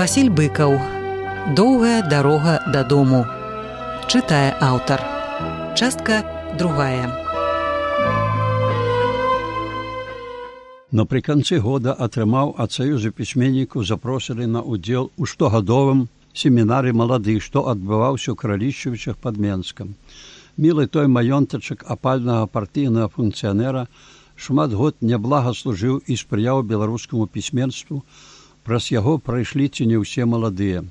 Васіль Быкаў. Доўгая дарога дадому. Чытае аўтар. Частка 2. Напрыканцы года атрымаў ад Саюза пісьменнікаў запрошаны на ўдзел у штогадовым семінары маладых, што адбываўся ў Кралішчавічах пад Менскам. Мілы той маёнтачак апальнага партыйнага функцыянера шмат год няблага служыў і спрыяў беларускаму пісьменству. Праз яго прайшлі ці не ўсе маладыя.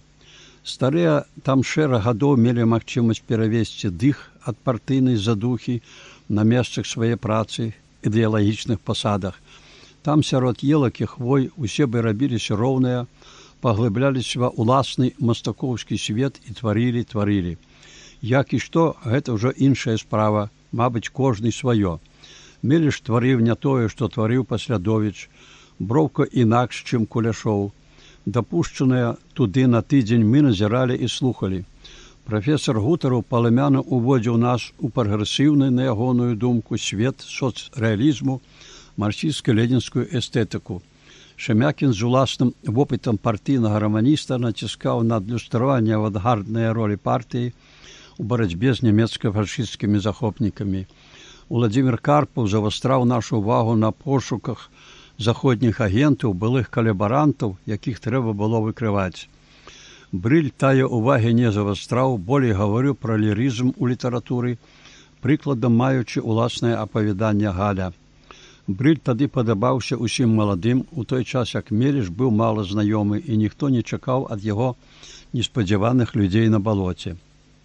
Старыя там шэраг гадоў мелі магчымасць перавесці дых ад партыйнай задухі на месцах свае працы, ідэалагічных пасадах. Там сярод елак і хвой усе бы рабіліся роўныя, паглыбляліся ва ўласны мастакоўскі свет і тварылі. Як і што, гэта ўжо іншая справа, мабыць, кожны сваё. Меліш тварыў не тое, што тварыў Паслядовіч, Броўка інакш, чым Куляшоў. Дапушчаныя туды на тыдзень мы назіралі і слухалі. Прафесор Гутараў паламяна ўводзіў нас у прагрэсіўны, на ягоную думку, свет соцрэалізму, марксістска-ленінскую эстэтыку. Шемякін з уласным вопытам партыйнага раманіста націскаў на адлюстраванне авангарднай ролі партыі у барацьбе з нямецка-фашысцкімі захопнікамі. Уладзімір Карпаў завастраў нашу ўвагу на пошуках заходніх агентаў, былых калабарантаў, якіх трэба было выкрываць. Брыль тая ўвагі не завастраў, болей гаварыў пра лірызм у літаратуры, прыкладам маючы ўласнае апавяданне Галя. Брыль тады падабаўся усім маладым, у той час, як Меліш быў мала знаёмы, і ніхто не чакаў ад яго неспадзяваных людзей на балоце.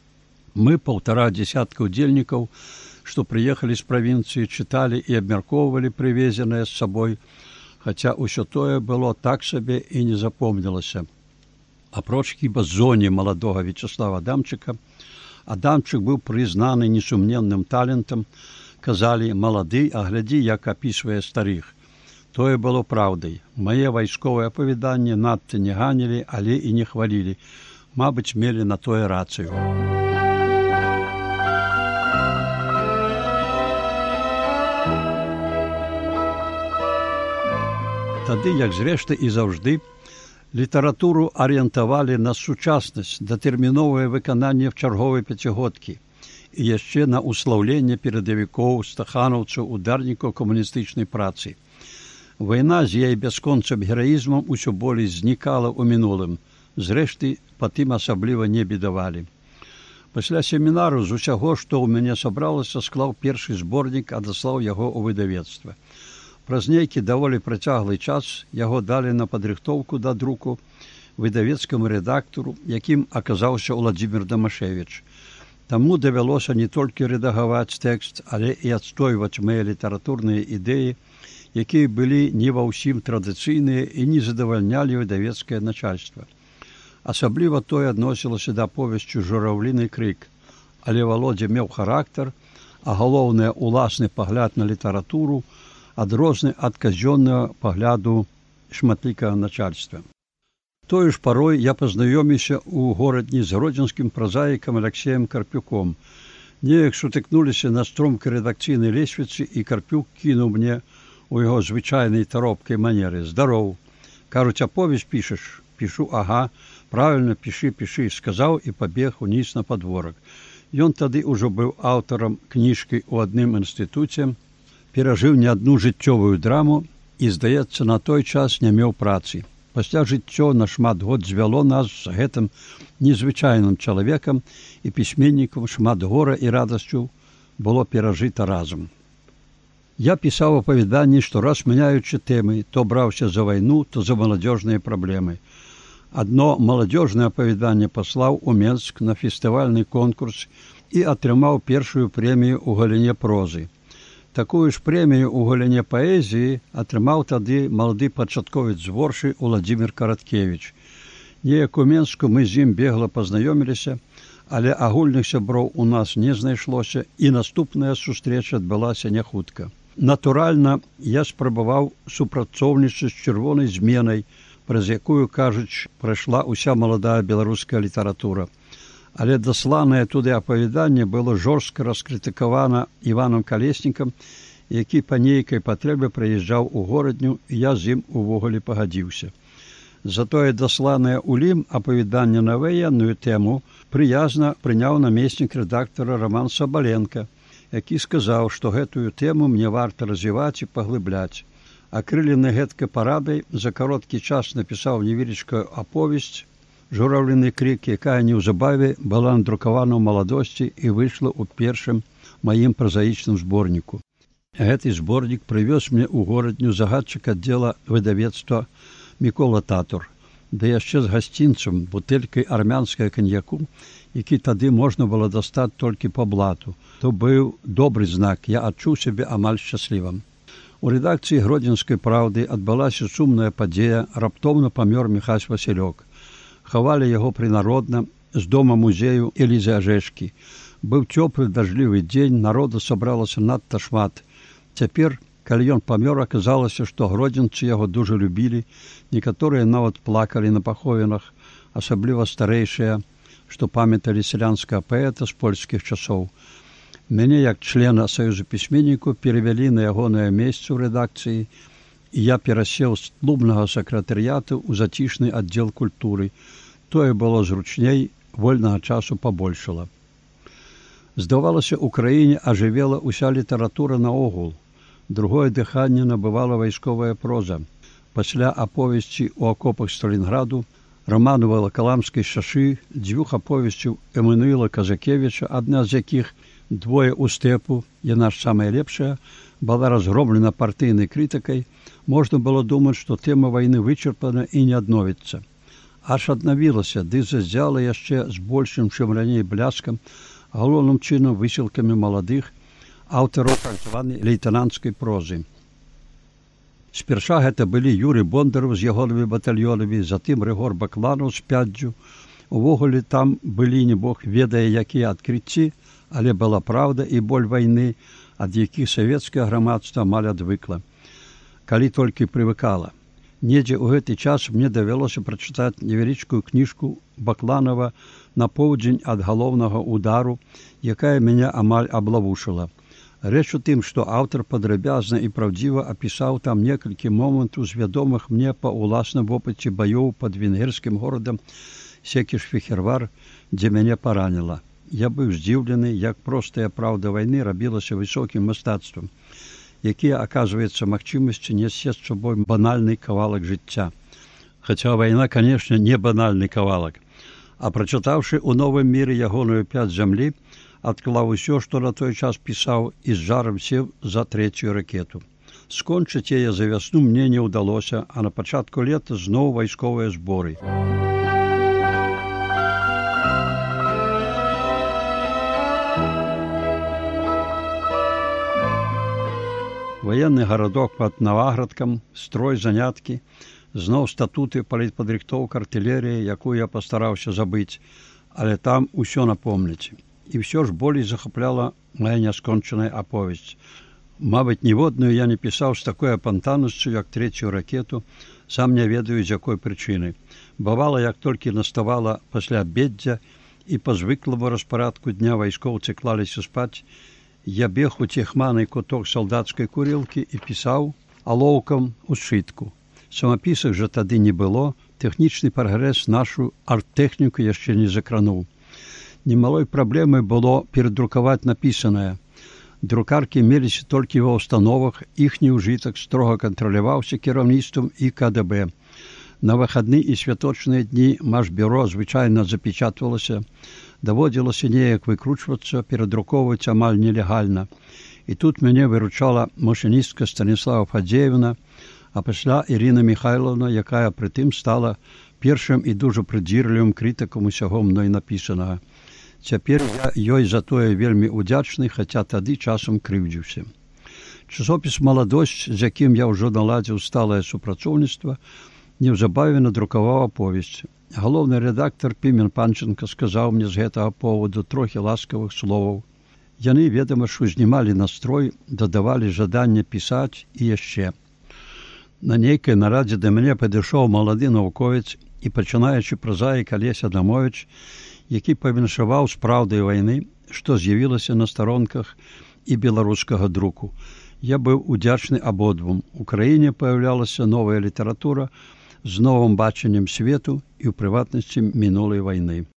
Мы, 1,5 дзесятка удзельнікаў, што прыехалі з правінцыі, чыталі і абмяркоўвалі прывезенае з сабой, хаця ўсё тое было так сабе і не запомнілася. Апроч хіба зоне маладога Вячеслава Адамчыка, Адамчык быў прызнаны несумненным талентам, казалі, малады, а глядзі, як апісвае старых. Тое было праўдай. Мае вайсковыя апавяданні надта не ганілі, але і не хвалілі. Мабыць, мелі на тое рацыю. Тады, як зрэшты і заўжды, літаратуру арыентавалі на сучаснасць, датэрміновае выкананне чарговай пяцігодкі і яшчэ на услаўленне перадавікоў, стаханаўцаў, ударнікаў камуністычнай працы. Вайна з яе бясконцым гераізмам усё болей знікала ў мінулым. Зрэшты, па тым асабліва не бедавалі. Пасля семінару з усяго, што ў мяне сабралася, склаў першы зборнік, адаслаў яго ў выдавецтва. Праз нейкі даволі працяглы час яго далі на падрыхтоўку да друку выдавецкаму рэдактару, якім аказаўся Уладзімір Дамашевіч. Таму давялося не толькі рэдагаваць тэкст, але і адстойваць мае літаратурныя ідэі, якія былі не ва ўсім традыцыйныя і не задавальнялі выдавецкае начальства. Асабліва тое адносілася да аповесці «Жураўліны крык», але Валодзя меў характар, а галоўнае уласны пагляд на літаратуру, адрозны ад казённага пагляду шматлікага начальства. Тою ж парой я пазнаёміўся ў горадні з гродзенскім празаікам Аляксеем Карпюком. Неяк сутыкнуліся на стромкай рэдакцыйнай лесвіцы, і Карпюк кінуў мне ў яго звычайнай таропкай манеры: «Здароў! Кажуць, аповесць пішаш?» «Пішу, ага. Правільна, пішы, сказаў і пабег уніз на падворак». Ён тады ўжо быў аўтарам кніжкі ў адным інстытуце, перажыў не адну жыццёвую драму і, здаецца, на той час не меў працы. Пасля жыццё на шмат год звяло нас з гэтым незвычайным чалавекам, і пісьменнікам шмат гора і радасцю было перажыта разам. Я пісаў апавяданні, штораз мяняючы тэмы, то браўся за вайну, то за маладзёжныя праблемы. Адно маладзёжнае апавяданне паслаў у Менск на фестывальны конкурс і атрымаў першую прэмію ў галіне прозы. Такую ж прэмію ў галіне паэзіі атрымаў тады малады пачатковец з Воршы Уладзімір Караткевіч. Неяк у Менску мы з ім бегла пазнаёміліся, але агульных сяброў у нас не знайшлося, і наступная сустрэча адбылася не хутка. Натуральна, я спрабаваў супрацоўнічаць з чырвонай зменай, праз якую, кажуць, прайшла ўся маладая беларуская літаратура. Але дасланае туды апавяданне было жорстка раскрытыкавана Іванам Калеснікам, які па нейкай патрэбе прыязджаў у горадню, і я з ім увогуле пагадзіўся. Затое дасланае ў Лім апавяданне на ваенную тэму прыязна прыняў намеснік рэдактара Роман Сабаленко, які сказаў, што гэтую тэму мне варта развіваць і паглыбляць. Акрылены гэткай парадай за кароткі час напісаў невялічкую аповесць «Журавліны крик», якая неўзабаве была надрукавана ў маладосці і выйшла ў першым маім празаічным зборніку. Гэты зборнік прывёз мне ў горадню загадчык аддзела выдавецтва Мікола Татур, да яшчэ з гасцінцам, бутэлькай армянскага каньяку, які тады можна было дастаць толькі па блату. То быў добры знак, я адчуў сябе амаль шчаслівым. У рэдакцыі Гродзенскай «Праўды» адбылася сумная падзея, раптоўна памёр Міхась Васілёк. Хавалі яго прынародна з дома музею Элізы Ажэшкі. Быў цёплы дажджлівы дзень, народу сабралася надта шмат. Цяпер, калі ён памёр, аказалася, што гродзенцы яго дужа любілі, некаторыя нават плакалі на паховінах, асабліва старэйшыя, што памяталі сялянскага паэта з польскіх часоў. Мяне, як члена Саюзу пісьменнікаў, перавялі на ягонае месца ў рэдакцыі, і я перасеў з клубнага сакратарыяту ў зацішны аддзел культуры. Тое было зручней, вольнага часу пабольшала. Здавалася, у краіне ажывела ўся літаратура наогул. Другое дыханне набывала вайсковая проза. Пасля аповесці «У акопах Сталінграду», роману Валакаламскай шашы, дзвюх аповесцяў Эммануіла Казакевіча, адна з якіх «Двое ў стэпу», яна ж самая лепшая, была разгромлена партыйнай крытыкай, можна было думаць, што тэма вайны вычарпана і не адновіцца. Аж аднавілася, ды заззяла яшчэ з большым, чым раней бляскам, галоўным чынам высілкамі маладых аўтараў так званай лейтэнанцкай прозы. Спярша гэта былі Юрый Бондараў з ягонымі батальёнамі, затым Рыгор Бакланаў з пяддзю. Увогуле там былі не бог ведае якія адкрыцці, але была праўда і боль вайны, ад якіх савецкае грамадства амаль адвыкла. Калі толькі прывыкала. Недзе ў гэты час мне давялося прачытаць невялічкую кніжку Бакланава «На поўдзень ад галоўнага удару», якая мяне амаль аблавушыла. Рэч у тым, што аўтар падрабязна і праўдзіва апісаў там некалькі момантаў з вядомых мне па ўласным вопыце баёў пад венгерскім горадам Секіш-Фехервар, дзе мяне параніла. Я быў здзіўлены, як простая праўда вайны рабілася высокім мастацтвам, якія, аказваецца, магчымасці несці з сабой банальны кавалак жыцця. Хаця вайна, канешне, не банальны кавалак. А прачытаўшы ў новым міры ягоную «Пяць зямлі», адклаў усё, што на той час пісаў, і з жарам сеў за трэцюю ракету. Скончыць яе за вясну мне не ўдалося, а на пачатку лета зноў вайсковыя зборы. Ваенны гарадок пад Наваградкам, строй, заняткі, зноў статуты, палітпадрыхтоўка, артылерія, якую я пастараўся забыць, але там усё напомніць. І ўсё ж болей захапляла мая няскончаная аповесць. Мабыць, ніводную я не пісаў з такой апантанасцю, як трэцюю ракету, сам не ведаю, з якой прычыны. Бывала, як толькі наставала пасля абеддзя, і па звыклому распарадку дня вайскоўцы клаліся спаць, я бег у цехманы куток салдацкай курілкі і пісаў алоўкам у сшытку. Самапісак жа тады не было, тэхнічны прагрэс нашу арт-тэхніку яшчэ не закрануў. Немалой праблемай было перадрукаваць напісанае. Друкаркі меліся толькі ва ўстановах, іхні ўжытак строга кантраляваўся кіраўніцтвам і КДБ. На выхадны і святочныя дні Машбюро звычайна запечатвалася, даводзілася неяк выкручвацца, перадрукоўваць амаль нелегальна. І тут мяне выручала машыністка Станіслава Фадзеевна, а пасля Ірына Міхайлаўна, якая прытым стала першым і дужа прыдзірлівым крытыкам усяго мной напісанага. Цяпер я ёй за тое вельмі ўдзячны, хаця тады часам крыўдзіўся. Часопіс «Маладосць», з якім я ўжо наладзіў сталае супрацоўніцтва, неўзабаве надрукаваў аповесць. Галоўны рэдактар Пімен Панченка сказаў мне з гэтага поводу трохі ласкавых словаў. Яны, ведама ж, узнімалі настрой, дадавалі жаданне пісаць і яшчэ. На нейкай нарадзе да мяне падышоў малады навуковец і пачынаючы празаік Алесь Адамовіч, які павіншаваў з праўдай вайны, што з'явілася на старонках і беларускага друку. Я быў удзячны абодвум. У краіне паяўлялася новая літаратура, з новым бачаннем свету і, ў прыватнасці, мінулай вайны.